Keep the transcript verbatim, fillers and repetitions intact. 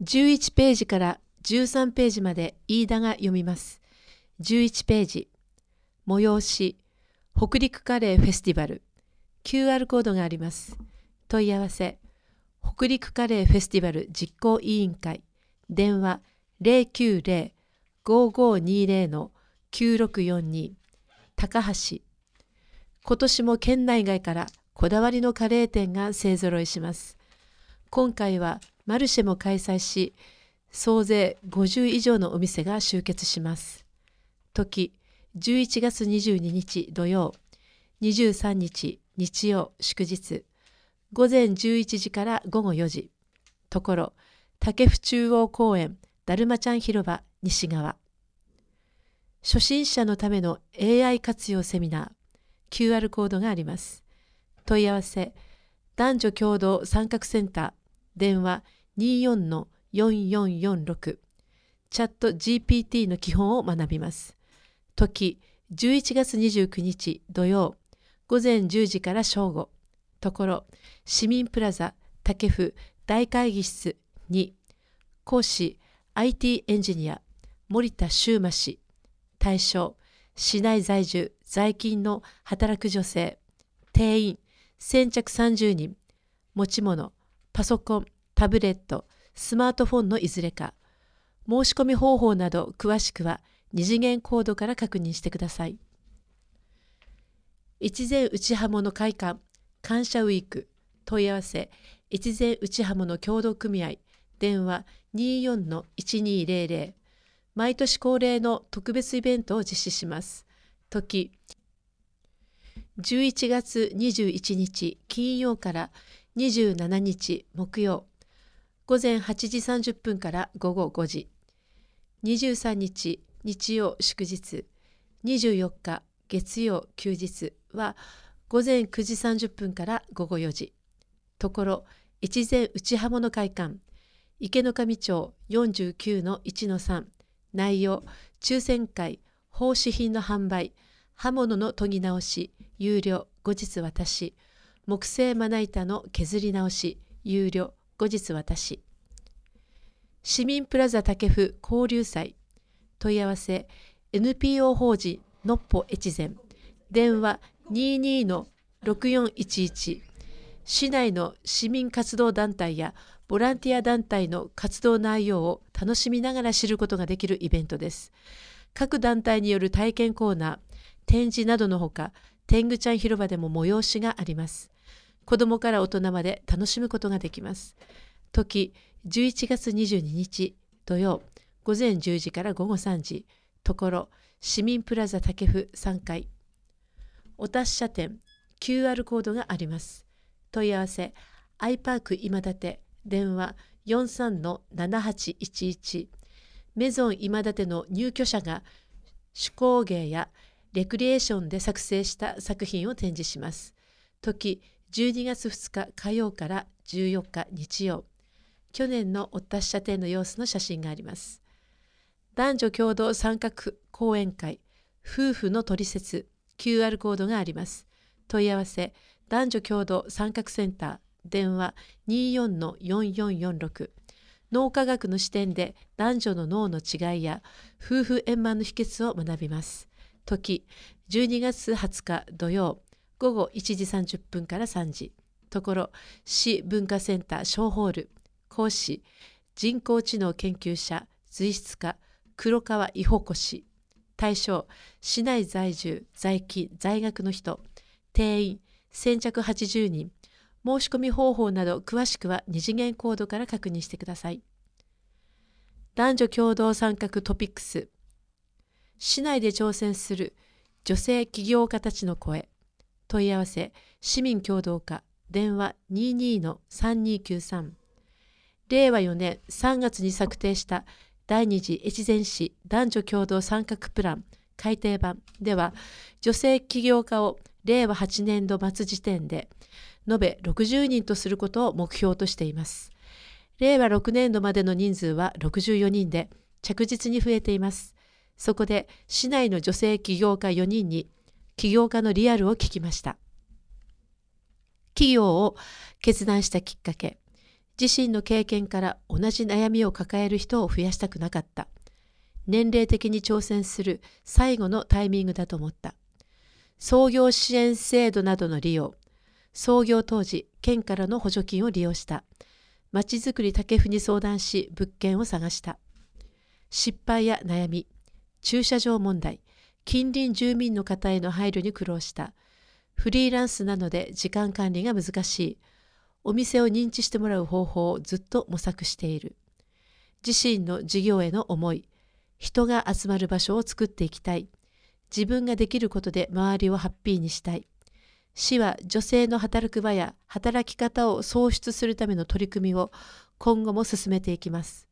じゅういちページからじゅうさんページまで飯田が読みます。じゅういちページ、催し、北陸カレーフェスティバル、キューアール コードがあります。問い合わせ、北陸カレーフェスティバル実行委員会、電話 ゼロきゅうゼロ ごーごーにーゼロ のきゅうろくよんに、高橋。今年も県内外からこだわりのカレー店が勢ぞろいします。今回はマルシェも開催し、総勢ごじゅう以上のお店が集結します。時、じゅういちがつにじゅうににち土曜、にじゅうさんにち日曜祝日、午前じゅういちじから午後よじ。ところ、武府中央公園だるまちゃん広場西側。初心者のための エーアイ 活用セミナー、キューアール コードがあります。問い合わせ、男女共同参画センター、電話 にじゅうよんのよんよんよんろく、チャット ジーピーティー の基本を学びます。時、じゅういちがつにじゅうくにち土曜、午前じゅうじから正午。ところ、市民プラザ武府大会議室に、講師 アイティー エンジニア森田修馬氏、対象、市内在住在勤の働く女性、定員先着さんじゅうにん、持ち物、パソコン、タブレット、スマートフォンのいずれか。申し込み方法など詳しくは二次元コードから確認してください。越前内刃物会館感謝ウィーク、問い合わせ、越前内刃物協同組合、電話 にじゅうよんのいちにーゼロゼロ、毎年恒例の特別イベントを実施します。時、じゅういちがつにじゅういちにち金曜からにじゅうしちにち木曜、午前はちじさんじゅっぷんから午後ごじ、にじゅうさんにち日曜祝日、にじゅうよっか月曜休日は午前くじさんじゅっぷんから午後よじ。ところ、越前内刃物会館、池上町 よんじゅうきゅうのいちのさん、内容、抽選会、奉仕品の販売、刃物の研ぎ直し、有料、後日渡し、木製まな板の削り直し、有料、後日渡し。市民プラザ武府交流祭、問い合わせ、エヌピーオー 法人のっぽ越前、電話 にじゅうにのろくよんいちいち、市内の市民活動団体やボランティア団体の活動内容を楽しみながら知ることができるイベントです。各団体による体験コーナー、展示などのほか、天狗ちゃん広場でも催しがあります。子どもから大人まで楽しむことができます。時、じゅういちがつにじゅうににち土曜、午前じゅうじから午後さんじ。ところ、市民プラザ武府さんがい。お達者店、キューアール コードがあります。問い合わせ、アイパーク今立、電話 よんさんのななはちいちいち。メゾン今立の入居者が手工芸やレクリエーションで作成した作品を展示します。時、じゅうにがつふつか火曜からじゅうよっか日曜。去年のお達者展の様子の写真があります。男女共同参画講演会、夫婦のトリセツ、キューアール コードがあります。問い合わせ、男女共同参画センター、電話 にじゅうよんのよんよんよんろく。脳科学の視点で男女の脳の違いや夫婦円満の秘訣を学びます。時、じゅうにがつはつか土曜、午後いちじさんじゅっぷんからさんじ。ところ、市文化センター小ホール、講師、人工知能研究者、随筆家、黒川伊保子氏。対象、市内在住、在勤、在学の人。定員、先着はちじゅうにん。申し込み方法など詳しくは二次元コードから確認してください。男女共同参画トピックス。市内で挑戦する女性起業家たちの声。問い合わせ、市民協同課、電話 にじゅうにのさんにーきゅうさん。れいわよねんさんがつに策定した第二次越前市男女共同参画プラン改訂版では、女性起業家をれいわはちねんど末時点で延べろくじゅうにんとすることを目標としています。れいわろくねんどまでの人数はろくじゅうよにんで着実に増えています。そこで市内の女性起業家よにんに起業家のリアルを聞きました。起業を決断したきっかけ、 自身の経験から同じ悩みを抱える人を増やしたくなかった。年齢的に挑戦する最後のタイミングだと思った。創業支援制度などの利用。創業当時、県からの補助金を利用した。まちづくり竹府に相談し、物件を探した。失敗や悩み、駐車場問題、近隣住民の方への配慮に苦労した。フリーランスなので時間管理が難しい。お店を認知してもらう方法をずっと模索している。自身の事業への思い、人が集まる場所を作っていきたい。自分ができることで周りをハッピーにしたい。市は女性の働く場や働き方を創出するための取り組みを今後も進めていきます。